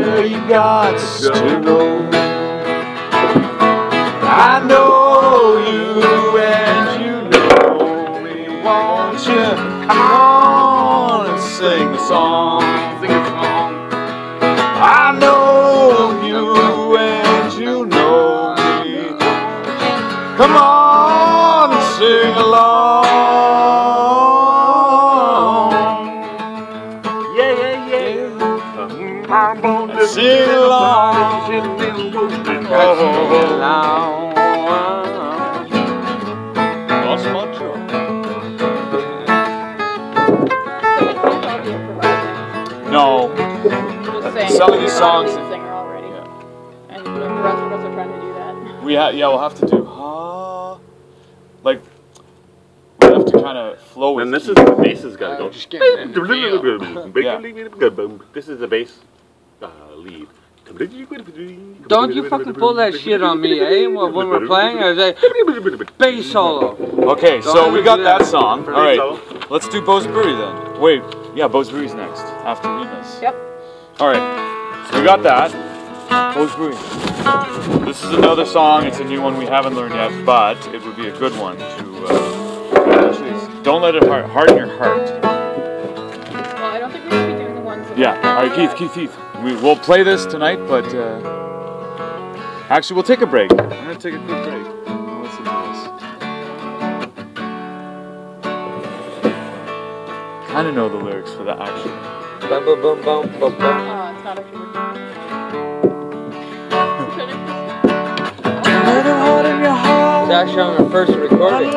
where you got to go. I know you and you know me. Won't you come on and sing a song? Sing a song. I know you and you know me. Come on and sing along. Yeah, yeah, yeah. I'm gonna sing along. Sing along. Lost my truck. No. Just saying. Some of these songs. Singer already. Yeah. And the rest of us are trying to do that. We'll have to do like we have to kind of flow with. And this is the bass has got to go. Just getting in. This is the bass lead. Don't you fucking pull that shit on me, eh? When we're playing, I say bass solo. Okay, so we got that song. For All right, solo. let's do Bo's Brewery then. Wait, yeah, Bo's Brewery's next after Remus. Yep. All right, so we got that. Bo's Brewery. This is another song. It's a new one we haven't learned yet, but it would be a good one to. Actually, don't let it harden your heart. Well, I don't think we should be doing the ones that Yeah. All right, Keith. We'll play this tonight, but actually we'll take a break. I'm gonna take a quick break. Let's listen to this. Kind of know the lyrics for that actually. Bum, bum, bum, bum, bum, bum. it's not actually working. It's actually on our first recording.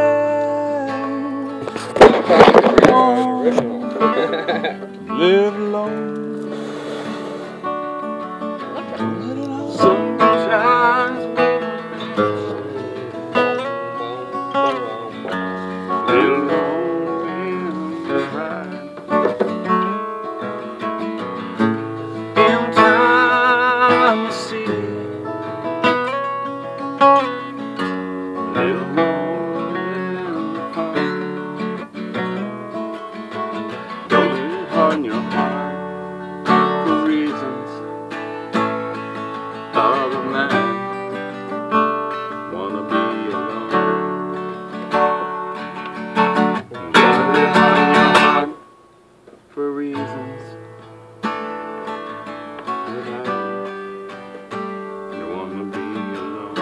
Live alone. Sometimes in time you see little don't let it harden your heart for reasons of a man wanna be alone. Don't let it harden your heart for reasons of a man you wanna be alone.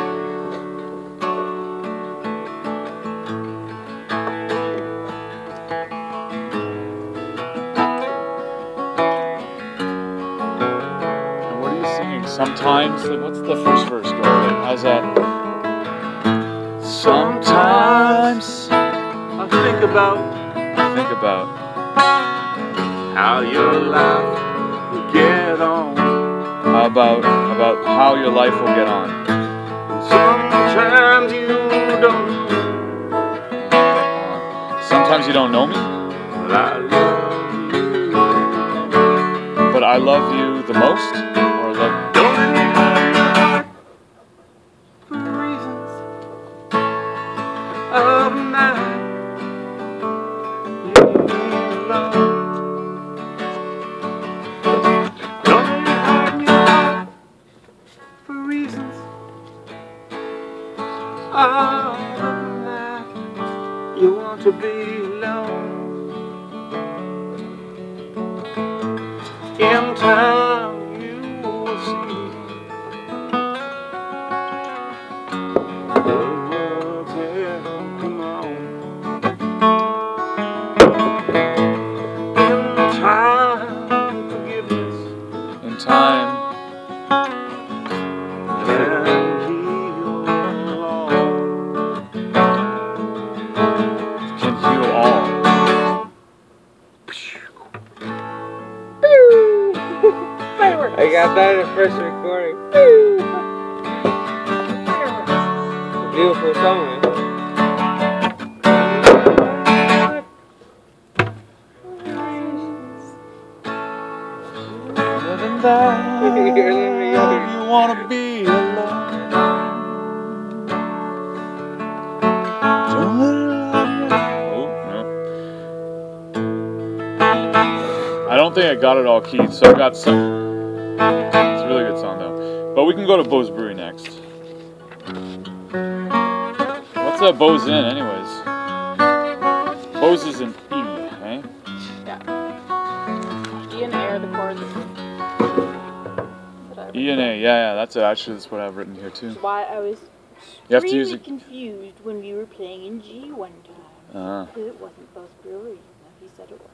And what are you singing? Sometimes. What's the first verse go? Like, how's that? Sometimes I think about how your life will get on. How about how your life will get on. Sometimes you don't, Sometimes you don't know me, but I love you. but I love you the most. Or love. Don't let me harden your heart for reasons of a man you love. Don't let me harden your heart for reasons of a man you want to be alone. In time you will see the world's here, come on. In time, forgiveness In time, and heal all. can heal all. Fireworks. I got that in the first recording. Fireworks. Beautiful song, man. Living that You're living you wanna be alone. Don't let it oh, no. I don't think I got it all, Keith, so I got some. It's a really good song though. But we can go to Beau's Brewery next. What's that Beau's in anyways? Beau's is an E, eh? Yeah. E and A are the chords. E and A, yeah, that's what I've written here too. That's why I was You have to use extremely it. confused when we were playing in G one time. Uh-huh. Because it wasn't Beau's Brewery. No, he said it was.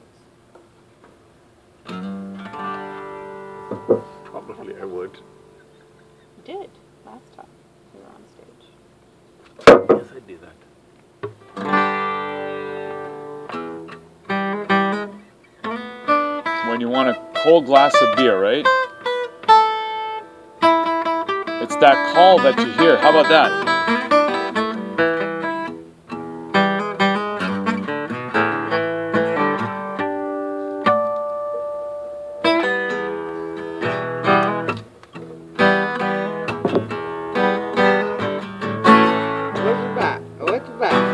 Probably I would. You did last time we were on stage. Yes, I do that. When you want a cold glass of beer, right? It's that call that you hear. How about that? What's that?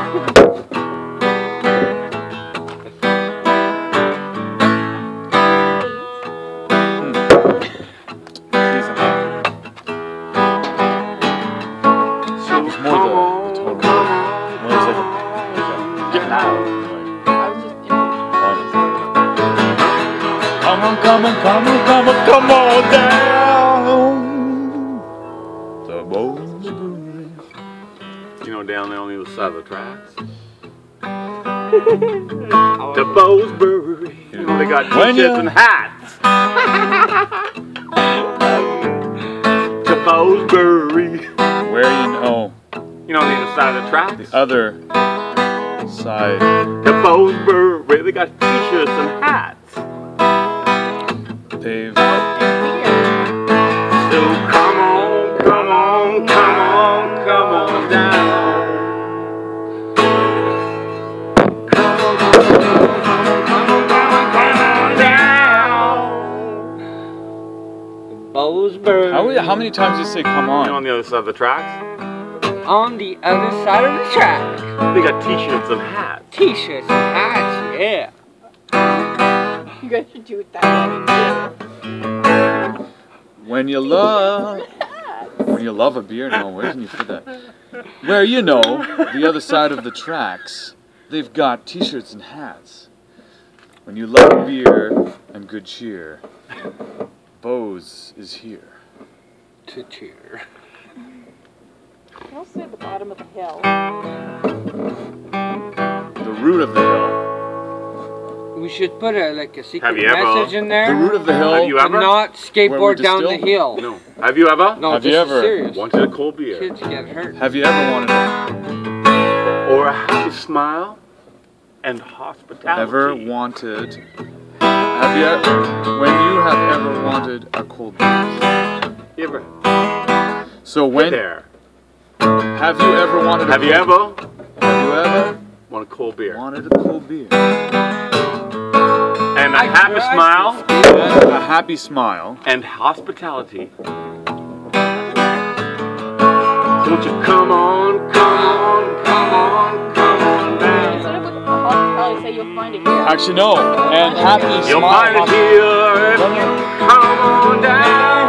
Come on down to Beau's Brewery. You know, down there on the other side of the tracks. To Beau's Brewery. You know, they got When t-shirts you- and hats. To Beau's Brewery. Where on the other side of the tracks. the other side. To Beau's Brewery. They got t-shirts and hats. They've So come on, come on, come on, come on down. Come on, come on, come on, come on, come on down. Beau's Brewery. how many times do you say come You know, on on? the other side of the tracks, On the other side of the track. they got t-shirts and hats. T-shirts and hats, yeah. You guys should do it that way. When you love a beer, no, where can you put that? Where the other side of the tracks, they've got t-shirts and hats. When you love beer and good cheer, Beau's is here. To cheer. You also at the bottom of the hill. The root of the hill. We should put a secret Have you ever- message in there. The root of the hill. Have you And ever? not Where we skateboard down the distill? hill. No. Have you ever? No, Have this you is ever- serious. Wanted a cold beer. Kids get hurt. Have you ever wanted Or a happy smile and hospitality. when you have ever wanted a cold beer? You ever? So when There. have you ever wanted a Have you cold ever Have you ever want a cold beer? wanted a cold beer? And a happy tried smile A happy smile. and hospitality. Won't you come on, come on, come on, come on down. Instead of with hospitality, say you'll find it here. Actually, no. And happy You'll smile. find it here if you come on down.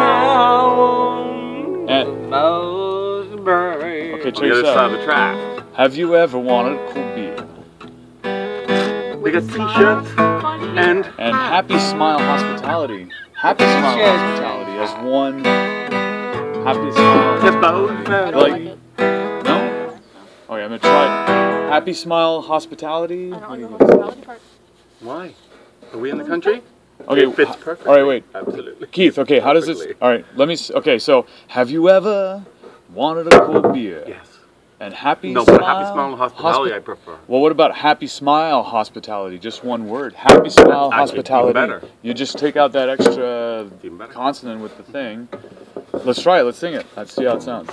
And, Beau's Brewery. okay, On check the other this side out. of the track. Have you ever wanted a cold beer? They got t-shirts and And happy smile hospitality. Happy smile Cheers. hospitality as one. Happy smile. to Beau's I don't Brewery. like Like- it. No? Okay, I'm gonna try it. Happy smile hospitality. I don't like the hospitality part. Why? Are we in the country? Okay, It fits perfectly. all right, wait. Absolutely. Keith, okay, how does this? Perfectly. All right, let me. Okay, so have you ever wanted a cold beer? Yes. And happy No, smile. but happy smile and hospitality I prefer. Well, what about happy smile hospitality? Just one word. Happy smile That's actually hospitality. even better. You just take out that extra Even better. consonant with the thing. Let's try it. Let's sing it. Let's see how it sounds.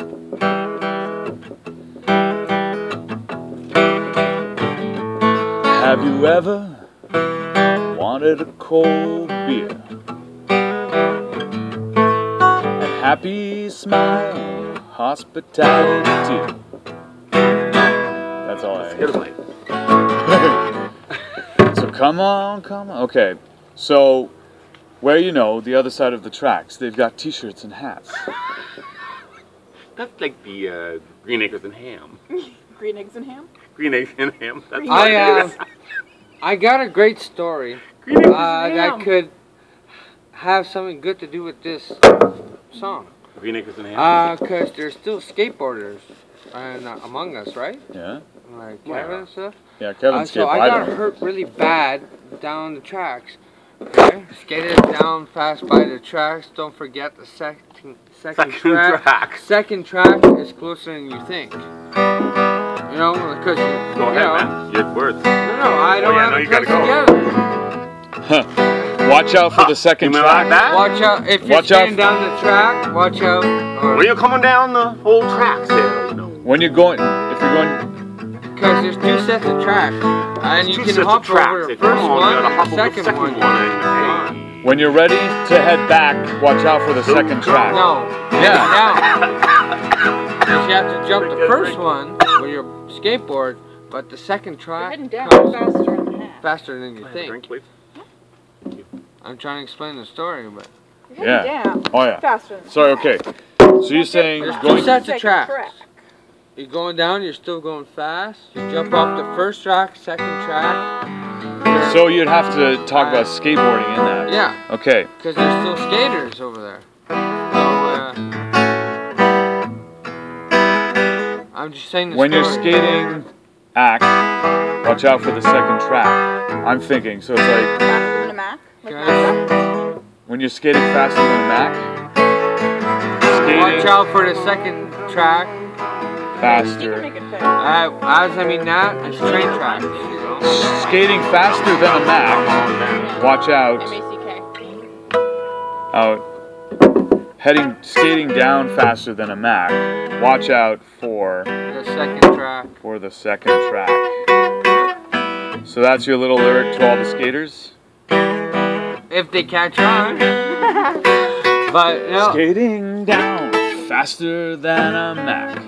Have you ever wanted a cold beer? And happy smile hospitality. That's all I Get away. So come on. Okay. So where the other side of the tracks, they've got T-shirts and hats. That's like the Green Acres and Ham. Green eggs and ham? Green Eggs and Ham. That's Green what it is. I got a great story Green Acres and that Ham. could have something good to do with this song. Green Acres and Ham. Because there's still skateboarders among us, right? Yeah. Like Where? Kevin and stuff. Yeah, Kevin So I got hurt really bad down the tracks. Okay? Skated down fast by the tracks. Don't forget the second track. Second track is closer than you think. You know, because Go ahead, man. Your words. No, I don't have no, it you gotta put go. together. Watch out for the second You mean track. like that? Watch out if you're Watch out skating down the track. Watch out. When you're coming down the whole tracks there, When you're going, if you're going, Because there's two sets of tracks, and you two can sets of hop tracks. over the If you first come on, one you gotta and hop the over the second one. and- when you're ready to head back, watch out for the second track. No. Yeah. Now, because you have to jump the first one with your skateboard, but the second You're track heading down comes faster than that. faster than you Drink, think. please. I'm trying to explain the story, but You're heading down Oh yeah. faster than Sorry. that. Okay. So you're saying there's two going. sets of Second tracks. track. You're going down, you're still going fast. You jump off the first track, second track. So you'd have to talk about skateboarding in that. Yeah, Okay. because there's still skaters over there. So, I'm just saying the When you're story. skating act, watch out for the second track. I'm thinking. So it's like Faster than a Mac. Like Guys. Mac. when you're skating faster than a Mac, Watch skating out for the second track. You can faster. make it fast. As I mean that, it's train tracks. Skating faster than a Mac. Watch out. M-A-C-K. Out. Skating down faster than a Mac. Watch out for The second track. the second track. So that's your little lyric to all the skaters. If they catch on. But, no. Skating down faster than a Mac.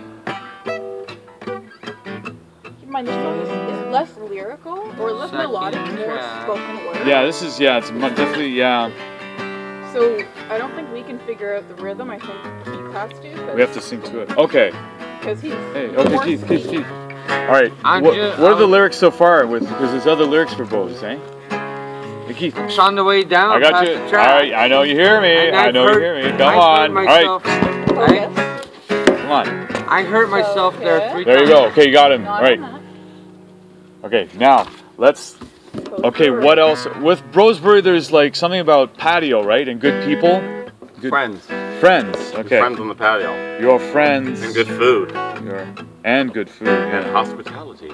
Keep in mind, this song is less lyrical or less Second melodic, more track. spoken word. Yeah, this is, it's definitely, yeah. So I don't think we can figure out the rhythm. I think Keith has to. We have to sing to it. Okay. Because he's Hey, more okay, Keith. speedy. Alright, I'm what ju- are the I'm- lyrics so far? Because there's other lyrics for Bose, eh? Hey, Keith. It's on the way down. I got past you. The track. Alright, I know you hear me. And I I've know you hurt- hear me. I've Come hurt on. myself. Alright, Focus. come on. I hurt myself there 3 times. There you go. Okay, you got him. Not Alright. on that. Okay, now, let's... Okay, what else? With Brosbury, there's like something about patio, right? And good people? Good Friends. friends. Okay. Friends on the patio. Your friends. And good food. And good food. And Yeah. hospitality.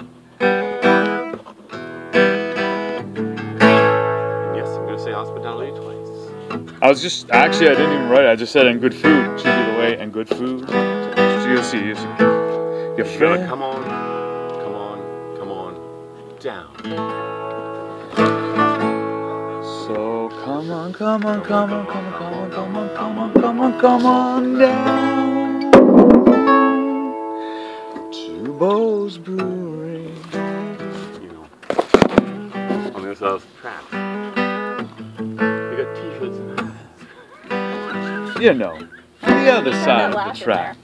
Yes, I'm going to say hospitality twice. I was just... Actually, I didn't even write it. I just said, and good food should be the way. And good food. So you'll see. Your You gotta friend... come on down. So come on, come on, come on, come on, come on, come on, come on, come on, come on down to Bose Brewery. You know, on the other side of the track. They got t-shirts and hats. You know, the other Turn side that of the laugh in track.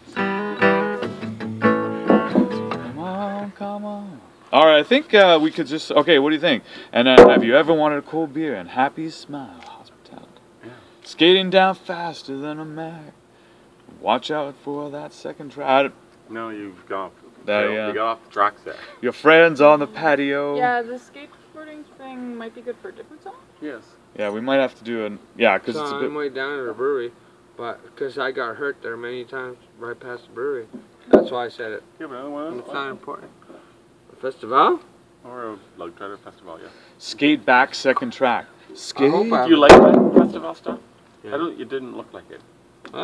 Come on, come on. All right, I think we could just. Okay, what do you think? And have you ever wanted a cold beer and happy smile, hospitality? Yeah. Skating down faster than a Mac. Watch out for that second track. No, you've got That, you yeah. got off the tracks there. Your friends on the patio. Yeah, the skateboarding thing might be good for a different song. Yes. Yeah, we might have to do because So it's a I'm bit. way down at the brewery, but because I got hurt there many times right past the brewery. That's why I said it. Yeah, but another one. It's not important. The festival? Or a Lug Driver Festival, yeah. Skate back second track. Skate. hope I- Do you like that festival stuff? Yeah. I don't. You didn't look like it. Huh?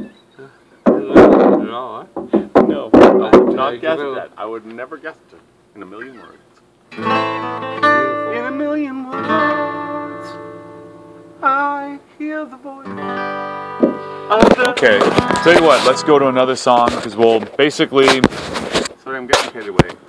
At all, huh? No, I would Yeah, not give guess it a- that. I would never guess it in a million words. Beautiful. In a million words, I hear the voice of the... Okay, tell you what, let's go to another song because we'll basically Sorry, I'm getting carried away.